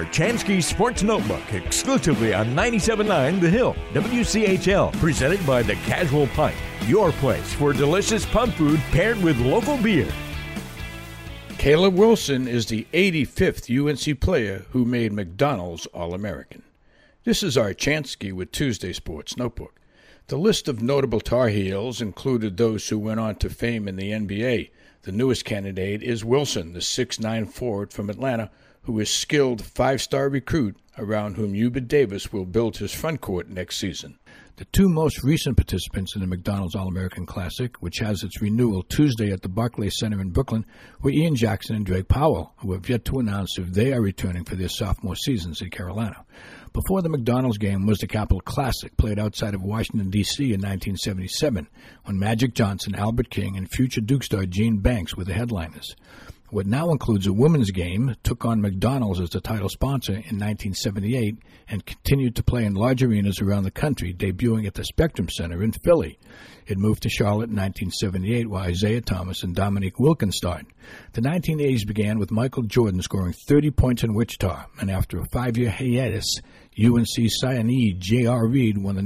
Chansky Sports Notebook exclusively on 97.9 The Hill, WCHL, presented by The Casual Pint, your place for delicious pub food paired with local beer. Caleb Wilson is the 85th UNC player who made McDonald's All-American. This is our Chansky with Tuesday Sports Notebook. The list of notable Tar Heels included those who went on to fame in the NBA. The newest candidate is Wilson, the 6'9" forward from Atlanta, who is a skilled five-star recruit around whom Hubert Davis will build his front court next season. The two most recent participants in the McDonald's All-American Classic, which has its renewal Tuesday at the Barclays Center in Brooklyn, were Ian Jackson and Drake Powell, who have yet to announce if they are returning for their sophomore seasons in Carolina. Before the McDonald's game was the Capital Classic, played outside of Washington, D.C. in 1977, when Magic Johnson, Albert King, and future Duke star Gene Banks were the headliners. What now includes a women's game took on McDonald's as the title sponsor in 1978 and continued to play in large arenas around the country, debuting at the Spectrum Center in Philly. It moved to Charlotte in 1978 while Isaiah Thomas and Dominique Wilkins starred. The 1980s began with Michael Jordan scoring 30 points in Wichita, and after a 5-year hiatus, UNC signee J.R. Reed won the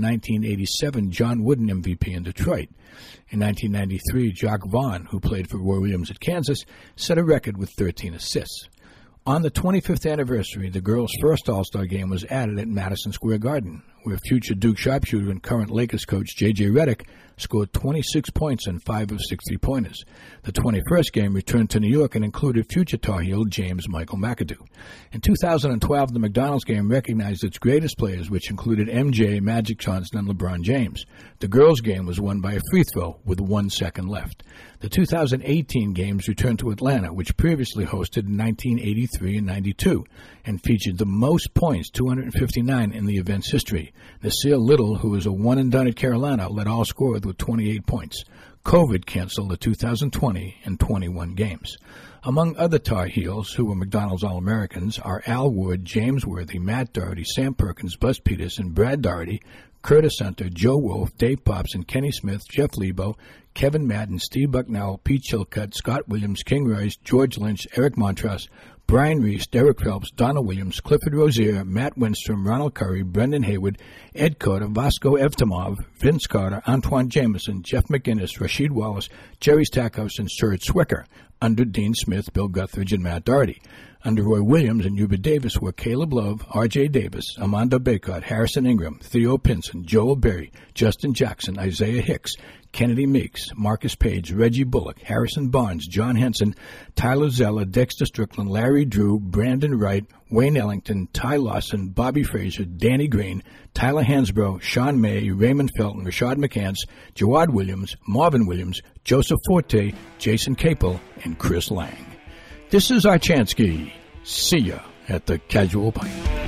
1987 John Wooden MVP in Detroit. In 1993, Jacques Vaughn, who played for Roy Williams at Kansas, set a record with 13 assists. On the 25th anniversary, the girls' first All-Star game was added at Madison Square Garden, where future Duke sharpshooter and current Lakers coach J.J. Redick scored 26 points and 5 of 6 three-pointers. The 21st game returned to New York and included future Tar Heel James Michael McAdoo. In 2012, the McDonald's game recognized its greatest players, which included MJ, Magic Johnson, and LeBron James. The girls' game was won by a free throw with 1 second left. The 2018 games returned to Atlanta, which previously hosted in 1983 and 92, and featured the most points, 259, in the event's history. Nasir Little, who was a one-and-done at Carolina, led all scorers with 28 points. COVID canceled the 2020 and 21 games. Among other Tar Heels who were McDonald's All-Americans are Al Wood, James Worthy, Matt Doherty, Sam Perkins, Buzz Peterson, Brad Doherty, Curtis Hunter, Joe Wolf, Dave Popson, Kenny Smith, Jeff Lebo, Kevin Madden, Steve Bucknell, Pete Chilcutt, Scott Williams, King Rice, George Lynch, Eric Montross, Brian Reese, Derek Phelps, Donna Williams, Clifford Rozier, Matt Winstrom, Ronald Curry, Brendan Hayward, Ed Carter, Vasco Evtimov, Vince Carter, Antoine Jameson, Jeff McGinnis, Rasheed Wallace, Jerry Stackhouse, and Serge Swicker. Under Dean Smith, Bill Guthridge, and Matt Doherty. Under Roy Williams and Hubert Davis were Caleb Love, R.J. Davis, Armando Bacot, Harrison Ingram, Theo Pinson, Joel Berry, Justin Jackson, Isaiah Hicks, Kennedy Meeks, Marcus Page, Reggie Bullock, Harrison Barnes, John Henson, Tyler Zeller, Dexter Strickland, Larry Drew, Brandon Wright, Wayne Ellington, Ty Lawson, Bobby Frazier, Danny Green, Tyler Hansbrough, Sean May, Raymond Felton, Rashad McCants, Jawad Williams, Marvin Williams, Joseph Forte, Jason Capel, and Chris Lang. This is our Chansky. See ya at the Casual Pint.